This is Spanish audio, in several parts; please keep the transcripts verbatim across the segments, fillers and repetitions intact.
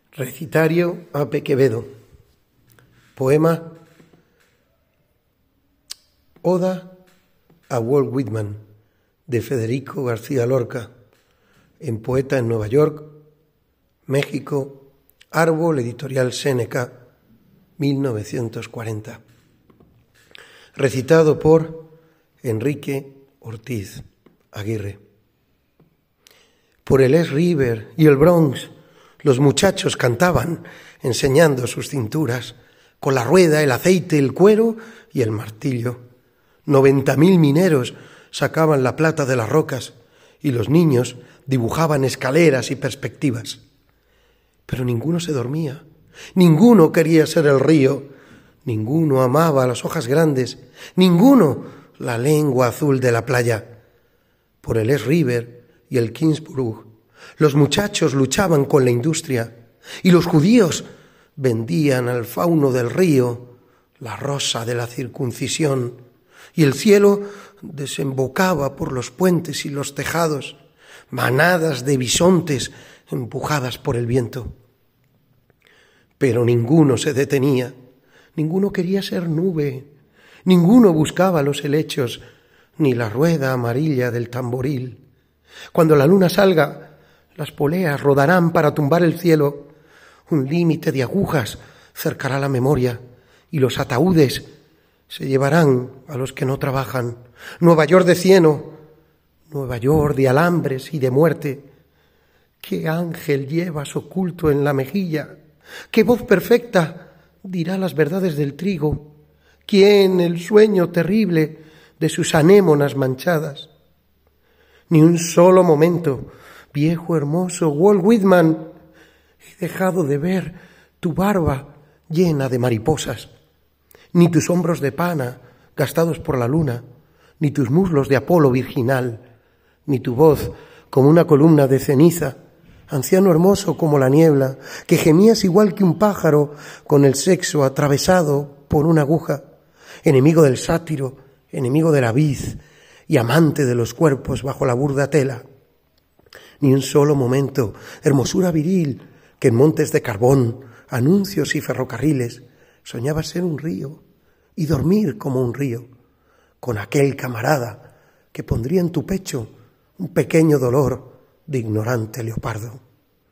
Recitario a P. Quevedo. Poema Oda a Walt Whitman, de Federico García Lorca, en Poeta en Nueva York, México, Árbol, Editorial Séneca, mil novecientos cuarenta. Recitado por Enrique Ortiz Aguirre. Por el East River y el Bronx, los muchachos cantaban, enseñando sus cinturas, con la rueda, el aceite, el cuero y el martillo. Noventa mil mineros sacaban la plata de las rocas y los niños dibujaban escaleras y perspectivas. Pero ninguno se dormía, ninguno quería ser el río, ninguno amaba las hojas grandes, ninguno la lengua azul de la playa. Por el East River y el Kingsborough, los muchachos luchaban con la industria y los judíos vendían al fauno del río la rosa de la circuncisión, y el cielo desembocaba por los puentes y los tejados, manadas de bisontes empujadas por el viento. Pero ninguno se detenía, ninguno quería ser nube, ninguno buscaba los helechos, ni la rueda amarilla del tamboril. Cuando la luna salga, las poleas rodarán para tumbar el cielo, un límite de agujas cercará la memoria, y los ataúdes se llevarán a los que no trabajan. Nueva York de cieno, Nueva York de alambres y de muerte. ¿Qué ángel llevas oculto en la mejilla? ¿Qué voz perfecta dirá las verdades del trigo? ¿Quién el sueño terrible de sus anémonas manchadas? Ni un solo momento, viejo hermoso Walt Whitman, he dejado de ver tu barba llena de mariposas, ni tus hombros de pana gastados por la luna, ni tus muslos de Apolo virginal, ni tu voz como una columna de ceniza, anciano hermoso como la niebla, que gemías igual que un pájaro con el sexo atravesado por una aguja, enemigo del sátiro, enemigo de la vid y amante de los cuerpos bajo la burda tela. Ni un solo momento, hermosura viril, que en montes de carbón, anuncios y ferrocarriles, soñaba ser un río y dormir como un río, con aquel camarada que pondría en tu pecho un pequeño dolor de ignorante leopardo.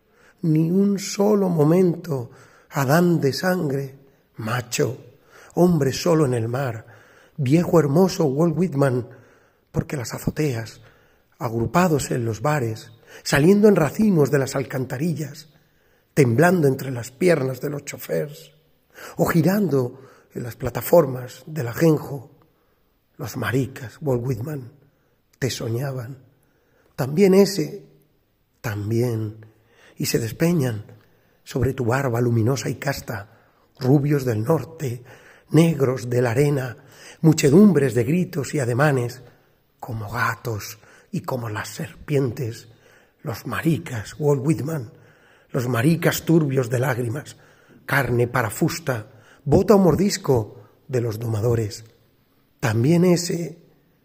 Ni un solo momento, Adán de sangre, macho, hombre solo en el mar, viejo hermoso Walt Whitman, porque las azoteas, agrupados en los bares, saliendo en racimos de las alcantarillas, temblando entre las piernas de los chofers, o girando en las plataformas del ajenjo, los maricas, Walt Whitman, te soñaban. También ese, también, y se despeñan sobre tu barba luminosa y casta, rubios del norte, negros de la arena, muchedumbres de gritos y ademanes, como gatos y como las serpientes, los maricas, Walt Whitman, los maricas turbios de lágrimas, carne para fusta, bota o mordisco de los domadores. También ese,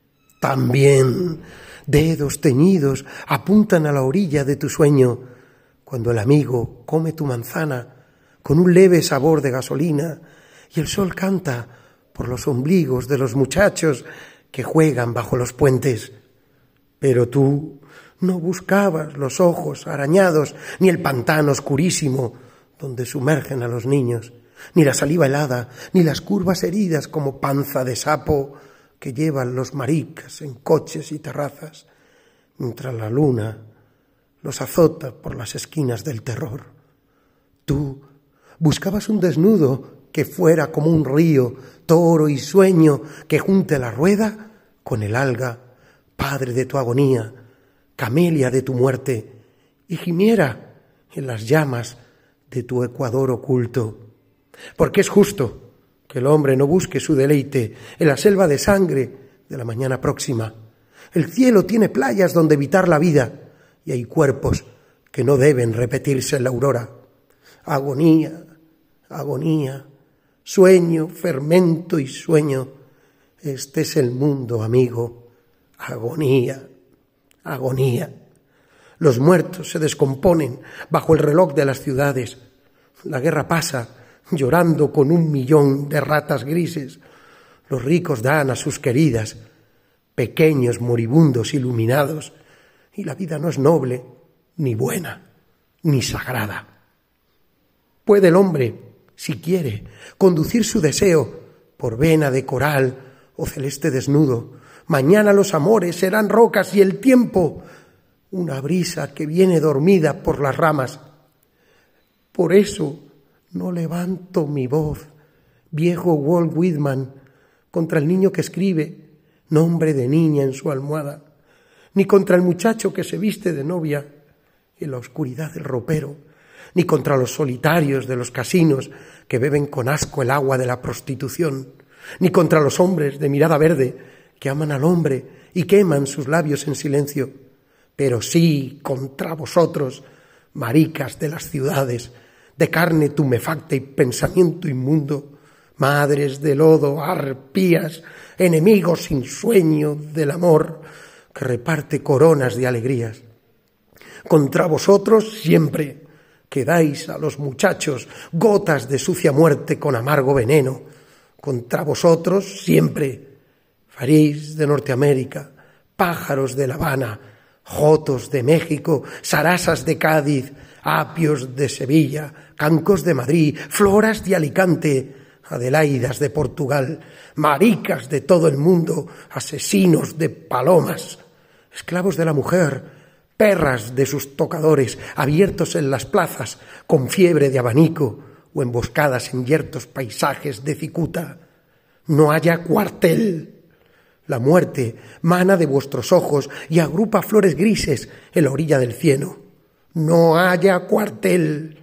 también, dedos teñidos apuntan a la orilla de tu sueño, cuando el amigo come tu manzana con un leve sabor de gasolina y el sol canta por los ombligos de los muchachos que juegan bajo los puentes. Pero tú no buscabas los ojos arañados, ni el pantano oscurísimo donde sumergen a los niños, ni la saliva helada, ni las curvas heridas como panza de sapo que llevan los maricas en coches y terrazas, mientras la luna los azota por las esquinas del terror. Tú buscabas un desnudo que fuera como un río, toro y sueño que junte la rueda con el alga, padre de tu agonía, camelia de tu muerte, y gimiera en las llamas de tu ecuador oculto. Porque es justo que el hombre no busque su deleite en la selva de sangre de la mañana próxima. El cielo tiene playas donde evitar la vida, y hay cuerpos que no deben repetirse en la aurora. Agonía, agonía, sueño, fermento y sueño. Este es el mundo, amigo. Agonía, agonía. Los muertos se descomponen bajo el reloj de las ciudades. La guerra pasa llorando con un millón de ratas grises. Los ricos dan a sus queridas pequeños moribundos iluminados, y la vida no es noble, ni buena, ni sagrada. Puede el hombre, si quiere, conducir su deseo por vena de coral o celeste desnudo. Mañana los amores serán rocas y el tiempo una brisa que viene dormida por las ramas. Por eso no levanto mi voz, viejo Walt Whitman, contra el niño que escribe nombre de niña en su almohada, ni contra el muchacho que se viste de novia en la oscuridad del ropero, ni contra los solitarios de los casinos que beben con asco el agua de la prostitución, ni contra los hombres de mirada verde que aman al hombre y queman sus labios en silencio, pero sí contra vosotros, maricas de las ciudades, de carne tumefacta y pensamiento inmundo, madres de lodo, arpías, enemigos sin sueño del amor que reparte coronas de alegrías. Contra vosotros siempre que dais a los muchachos gotas de sucia muerte con amargo veneno. Contra vosotros siempre faréis de Norteamérica, pájaros de La Habana, jotos de México, sarasas de Cádiz, apios de Sevilla, cancos de Madrid, floras de Alicante, adelaidas de Portugal, maricas de todo el mundo, asesinos de palomas, esclavos de la mujer, perras de sus tocadores, abiertos en las plazas con fiebre de abanico o emboscadas en yertos paisajes de cicuta. No haya cuartel. La muerte mana de vuestros ojos y agrupa flores grises en la orilla del cieno. No haya cuartel.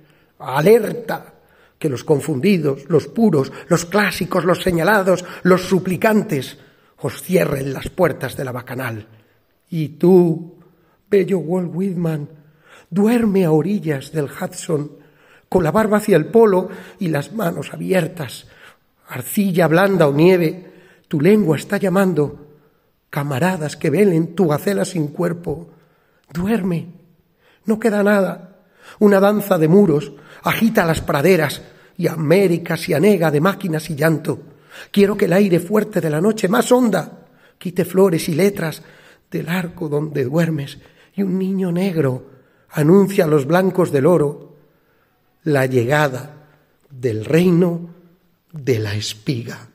Alerta. Que los confundidos, los puros, los clásicos, los señalados, los suplicantes os cierren las puertas de la bacanal. Y tú, bello Walt Whitman, duerme a orillas del Hudson, con la barba hacia el polo y las manos abiertas. Arcilla blanda o nieve, tu lengua está llamando. Camaradas que velen tu gacela sin cuerpo. Duerme, no queda nada. Una danza de muros agita las praderas y América se anega de máquinas y llanto. Quiero que el aire fuerte de la noche más honda quite flores y letras del arco donde duermes, y un niño negro anuncia a los blancos del oro la llegada del reino de la espiga.